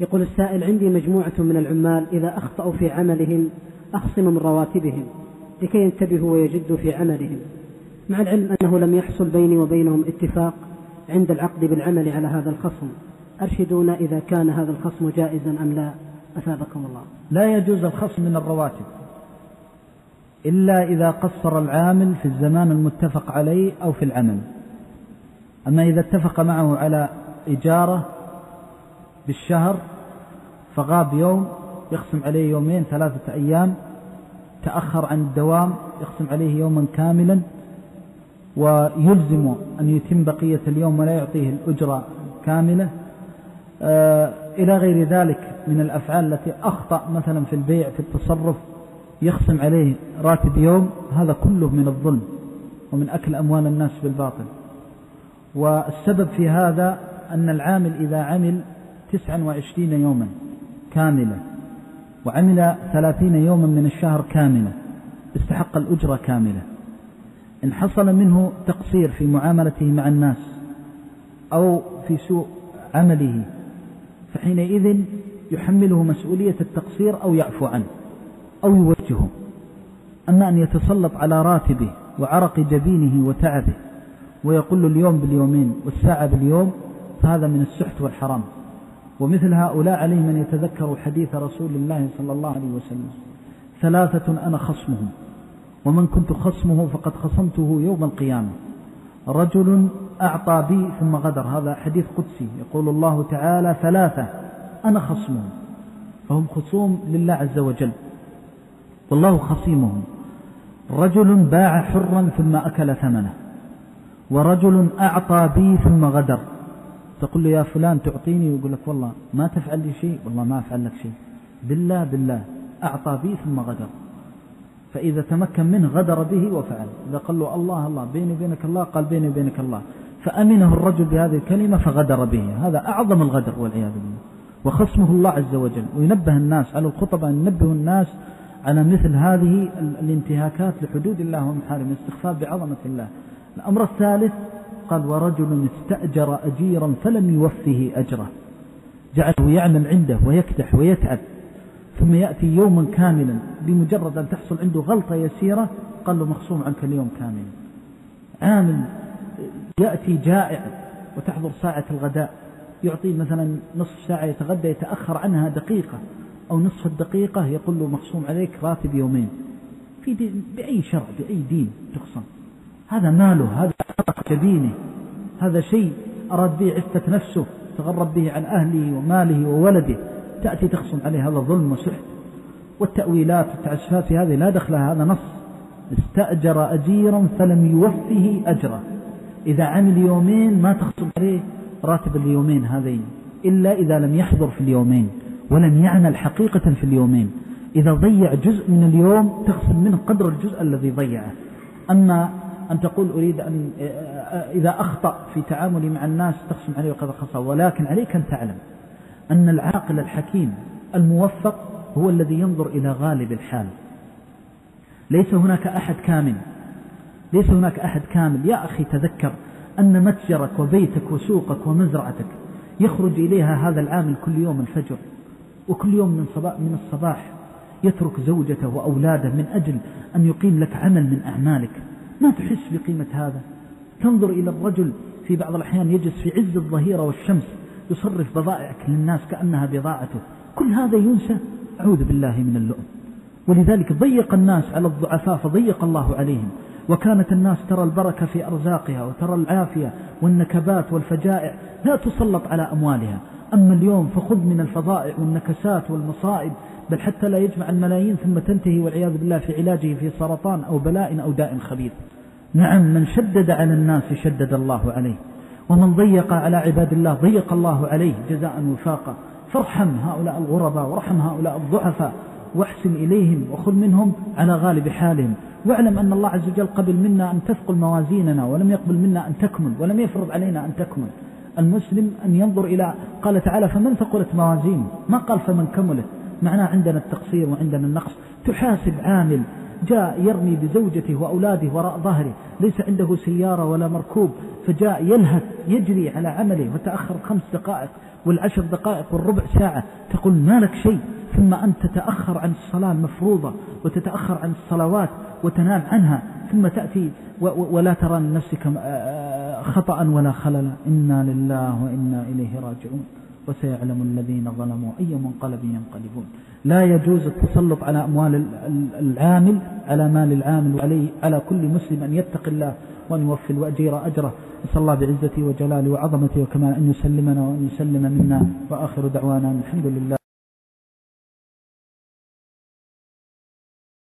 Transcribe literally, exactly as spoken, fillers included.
يقول السائل: عندي مجموعة من العمال إذا أخطأوا في عملهم أخصم من رواتبهم لكي ينتبهوا ويجدوا في عملهم، مع العلم أنه لم يحصل بيني وبينهم اتفاق عند العقد بالعمل على هذا الخصم. أرشدونا إذا كان هذا الخصم جائزا أم لا، أثابكم الله. لا يجوز الخصم من الرواتب إلا إذا قصر العامل في الزمان المتفق عليه أو في العمل. أما إذا اتفق معه على إجارة بالشهر فغاب يوم يخصم عليه يومين ثلاثة أيام، تأخر عن الدوام يخصم عليه يوما كاملا، ويلزم أن يتم بقية اليوم ولا يعطيه الأجرة كاملة، آه إلى غير ذلك من الأفعال التي أخطأ مثلا في البيع في التصرف يخصم عليه راتب يوم، هذا كله من الظلم ومن أكل أموال الناس بالباطل. والسبب في هذا أن العامل إذا عمل تسعا وعشرين يوما كاملة وعمل ثلاثين يوما من الشهر كاملة استحق الأجرة كاملة. إن حصل منه تقصير في معاملته مع الناس أو في سوء عمله فحينئذ يحمله مسؤولية التقصير أو يعفو عنه أو يوجهه. أما أن يتسلط على راتبه وعرق جبينه وتعبه ويقول له اليوم باليومين والساعة باليوم، فهذا من السحت والحرام. ومثل هؤلاء عليهم أن يتذكروا حديث رسول الله صلى الله عليه وسلم: ثلاثة أنا خصمهم ومن كنت خصمه فقد خصمته يوم القيامة: رجل أعطى بي ثم غدر. هذا حديث قدسي، يقول الله تعالى: ثلاثة أنا خصمهم، فهم خصوم لله عز وجل والله خصيمهم: رجل باع حرا ثم أكل ثمنه، ورجل أعطى بي ثم غدر. تقول له يا فلان تعطيني، ويقول لك والله ما تفعل لي شيء، والله ما أفعل لك شيء، بالله بالله أعطى بي ثم غدر. فإذا تمكن منه غدر به وفعل. إذا قال له الله الله بيني وبينك الله، قال بيني وبينك الله، فأمنه الرجل بهذه الكلمة فغدر به. هذا أعظم الغدر والعياذ بالله، وخصمه الله عز وجل. وينبه الناس على الخطبة أن ينبه الناس على مثل هذه الانتهاكات لحدود الله ومحارمه، الاستخفاف بعظمة الله. الأمر الثالث قال: ورجل استأجر أجيرا فلم يوفه أجره، جعله يعمل عنده ويكدح ويتعب، ثم يأتي يوما كاملا بمجرد أن تحصل عنده غلطة يسيرة قال له مخصوم عنك اليوم كاملا. عامل يأتي جائع وتحضر ساعة الغداء، يعطيه مثلا نصف ساعة يتغدى، يتأخر عنها دقيقة أو نصف الدقيقة، يقول له مخصوم عليك راتب يومين. في دين بأي شرع بأي دين تخصم؟ هذا ماله، هذا عرق جبينه، هذا شيء أراد به عفة نفسه، تغرب به عن أهله وماله وولده، تأتي تخصم عليه، هذا ظلم وسحت. والتأويلات والتعسفات هذه لا دخلها، هذا نص: استأجر أجيرا فلم يوفه أجره. إذا عمل يومين ما تخصم عليه راتب اليومين هذين إلا إذا لم يحضر في اليومين ولم يعمل حقيقة في اليومين. إذا ضيع جزء من اليوم تخصم منه قدر الجزء الذي ضيعه. أما أن تقول أريد أن إذا أخطأ في تعاملي مع الناس تخصم عليه قدر خصا، ولكن عليك أن تعلم أن العاقل الحكيم الموفق هو الذي ينظر إلى غالب الحال. ليس هناك أحد كامل، ليس هناك أحد كامل. يا أخي تذكر أن متجرك وبيتك وسوقك ومزرعتك يخرج إليها هذا العامل كل يوم الفجر، وكل يوم من صباح من الصباح يترك زوجته وأولاده من أجل أن يقيم لك عمل من أعمالك. ما تحس بقيمة هذا؟ تنظر إلى الرجل في بعض الأحيان يجلس في عز الظهيرة والشمس يصرف بضائعك للناس كأنها بضاعته، كل هذا ينسى. أعوذ بالله من اللؤم. ولذلك ضيق الناس على الضعفاء فضيق الله عليهم، وكانت الناس ترى البركة في أرزاقها وترى العافية، والنكبات والفجائع لا تسلط على أموالها. أما اليوم فخذ من الفضائع والنكسات والمصائب، بل حتى لا يجمع الملايين ثم تنتهي والعياذ بالله في علاجه في سرطان أو بلاء أو داء خبيث. نعم، من شدد على الناس شدد الله عليه، ومن ضيق على عباد الله ضيق الله عليه جزاء وفاقا. فارحم هؤلاء الغرباء وارحم هؤلاء الضعفاء واحسن إليهم وخذ منهم على غالب حالهم، واعلم أن الله عز وجل قبل منا أن تثقل موازيننا ولم يقبل منا أن تكمل، ولم يفرض علينا أن تكمل. المسلم أن ينظر إلى، قال تعالى: فمن ثقلت موازينه، ما قال فمن كملت. معناه عندنا التقصير وعندنا النقص. تحاسب عامل جاء يرمي بزوجته وأولاده وراء ظهره، ليس عنده سيارة ولا مركوب، فجاء يلهث يجري على عمله وتأخر خمس دقائق والعشر دقائق والربع ساعة، تقول ما لك شيء، ثم أنت تتأخر عن الصلاة المفروضة وتتأخر عن الصلوات وتنام عنها، ثم تأتي ولا ترى لنفسك خطأ ولا خللا. إنا لله وإنا إليه راجعون، وسيعلم الذين ظلموا أي منقلب ينقلبون. لا يجوز التسلط على أموال العامل على مال العامل، وعليه على كل مسلم أن يتق الله وأن يوفي الأجير أجره. نسأل الله بعزته وجلاله وعظمته وكمال أن يسلمنا وأن يسلم منا، وآخر دعوانا الحمد لله.